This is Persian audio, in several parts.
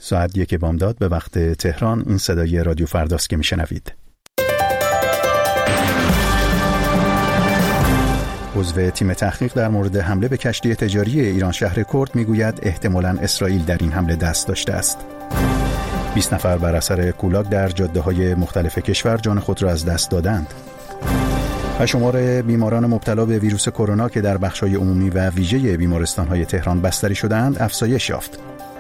ساعت 1 بامداد به وقت تهران. این صدای رادیو فرداست که میشنوید. عضو تیم تحقیق در مورد حمله به کشتی تجاری ایران شهر کرد میگوید احتمالاً اسرائیل در این حمله دست داشته است. 20 نفر بر اثر کولاک در جاده‌های مختلف کشور جان خود را از دست دادند. و شمار بیماران مبتلا به ویروس کرونا که در بخش‌های عمومی و ویژه بیمارستان‌های تهران بستری شده‌اند افزایش یافت.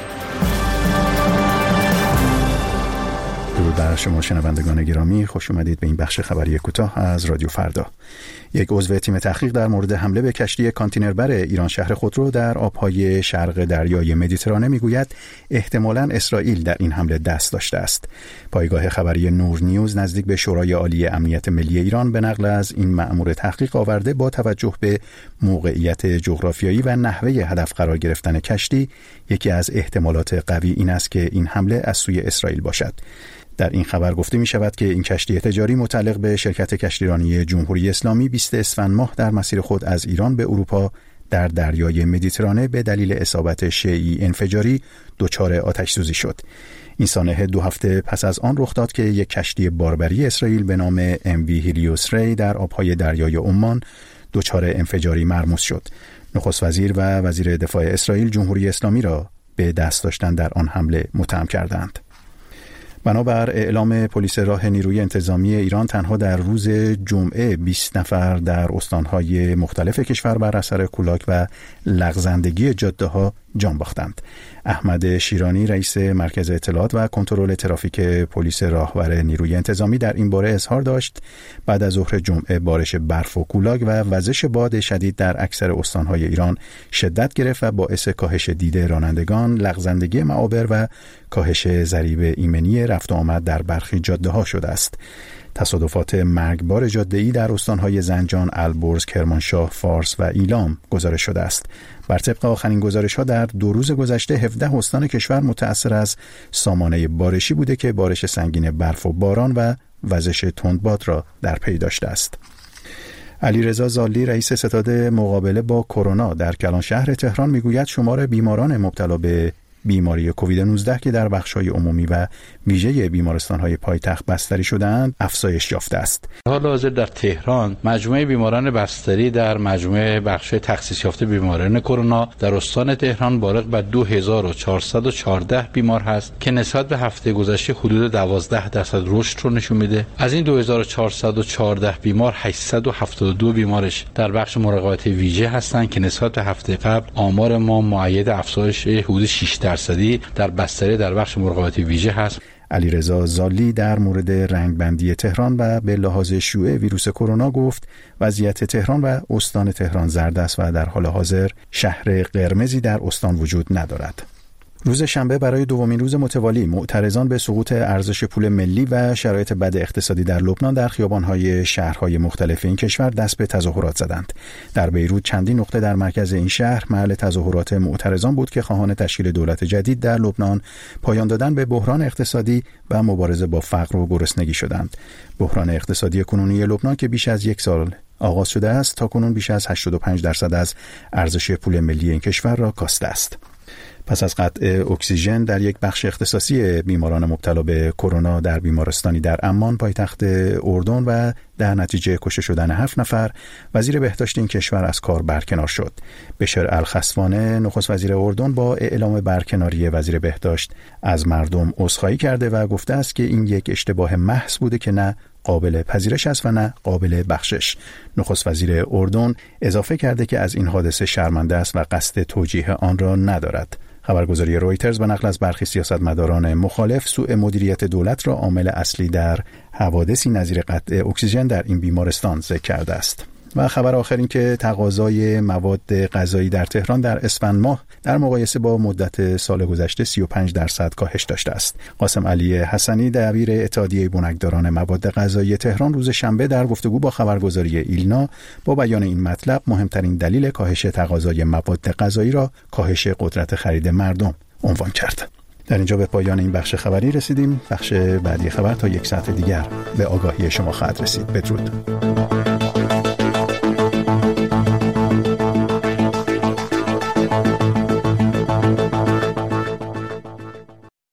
درود بر شما شنوندگان گرامی، خوش اومدید به این بخش خبری کوتاه از رادیو فردا. یک عضو تیم تحقیق در مورد حمله به کشتی کانتینربر ایران شهر خودرو در آبهای شرق دریای مدیترانه میگوید احتمالاً اسرائیل در این حمله دست داشته است. پایگاه خبری نور نیوز نزدیک به شورای عالی امنیت ملی ایران به نقل از این مأمور تحقیق آورده با توجه به موقعیت جغرافیایی و نحوه هدف قرار گرفتن کشتی، یکی از احتمالات قوی این است که این حمله از سوی اسرائیل باشد. در این خبر گفته می شود که این کشتی تجاری متعلق به شرکت کشتیرانی جمهوری اسلامی 20 اسفند ماه در مسیر خود از ایران به اروپا در دریای مدیترانه به دلیل اصابت شیئی انفجاری دچار آتش سوزی شد. این سانحه 2 هفته پس از آن رخ داد که یک کشتی باربری اسرائیل به نام MV هیلیوس ری در آبهای دریای عمان دچار انفجاری مرموز شد. نخست وزیر و وزیر دفاع اسرائیل جمهوری اسلامی را به دست داشتن در آن حمله متهم کردند. بنابر اعلام پلیس راه نیروی انتظامی ایران تنها در روز جمعه 20 نفر در استانهای مختلف کشور بر اثر کولاک و لغزندگی جاده‌ها جان باختند. احمد شیرانی رئیس مرکز اطلاعات و کنترل ترافیک پلیس راهور نیروی انتظامی در این باره اظهار داشت بعد از ظهر جمعه بارش برف و کولاک و وزش باد شدید در اکثر استانهای ایران شدت گرفت و باعث کاهش دید رانندگان، لغزندگی معابر و کاهش ضریب ایمنی رفت و آمد در برخی جاده‌ها شده است. تصادفات مرگبار جاده‌ای در استانهای زنجان، البرز، کرمانشاه، فارس و ایلام گزارش شده است. بر طبق آخرین گزارش‌ها در 2 روز گذشته 17 استان کشور متأثر از سامانه بارشی بوده که بارش سنگین برف و باران و وزش تندباد را در پی داشته است. علیرضا زالی رئیس ستاد مقابله با کرونا در کلان شهر تهران میگوید شمار بیماران مبتلا به بیماری کووید 19 که در بخش‌های عمومی و ویژه بیمارستان‌های پایتخت بستری شده‌اند افزایش یافته است. حال حاضر در تهران مجموعه بیماران بستری در مجموعه بخش تخصیص یافته بیماران کرونا در استان تهران بالغ بر 2414 بیمار هست که نسبت به هفته گذشته حدود 12% رشد رو نشون میده. از این 2414 بیمار 872 بیمارش در بخش مراقبت ویژه هستند که نسبت به هفته قبل آمار ما مؤید افزایش حدود 6% در بستری در بخش مراقبت ویژه هست. علیرضا زالی در مورد رنگبندی تهران و به لحاظ شیوع ویروس کرونا گفت وضعیت تهران و استان تهران زرد است و در حال حاضر شهر قرمزی در استان وجود ندارد. روز شنبه برای دومین روز متوالی معترضان به سقوط ارزش پول ملی و شرایط بد اقتصادی در لبنان در خیابان‌های شهرهای مختلف این کشور دست به تظاهرات زدند. در بیروت چندین نقطه در مرکز این شهر محل تظاهرات معترضان بود که خواهان تشکیل دولت جدید در لبنان، پایان دادن به بحران اقتصادی و مبارزه با فقر و گرسنگی شدند. بحران اقتصادی کنونی لبنان که بیش از 1 سال آغاز شده است، تاکنون بیش از 85% از ارزش پول ملی این کشور را کاسته است. پس از قطع اکسیژن در یک بخش اختصاصی بیماران مبتلا به کرونا در بیمارستانی در عمان پایتخت اردن و در نتیجه کشته شدن 7 نفر، وزیر بهداشت این کشور از کار برکنار شد. بشر الخصفانه نخست وزیر اردن با اعلام برکناری وزیر بهداشت از مردم عذرخواهی کرده و گفته است که این یک اشتباه محض بوده که نه قابل پذیرش است و نه قابل بخشش. نخست وزیر اردن اضافه کرده که از این حادثه شرمنده است و قصد توجیه آن را ندارد. خبرگزاری رویترز به نقل از برخی سیاستمداران مخالف سوء مدیریت دولت را عامل اصلی در حوادثی نظیر قطع اکسیژن در این بیمارستان ذکر کرده است. و خبر آخر این که تقاضای مواد غذایی در تهران در اسفند ماه در مقایسه با مدت سال گذشته 35% کاهش داشته است. قاسم علی حسنی دبیر اتحادیه بنکداران مواد غذایی تهران روز شنبه در گفتگو با خبرگزاری ایلنا با بیان این مطلب مهمترین دلیل کاهش تقاضای مواد غذایی را کاهش قدرت خرید مردم عنوان کرد. در اینجا به پایان این بخش خبری رسیدیم. بخش بعدی خبر تا 1 ساعت دیگر به آگاهی شما خواهد رسید. بدرود.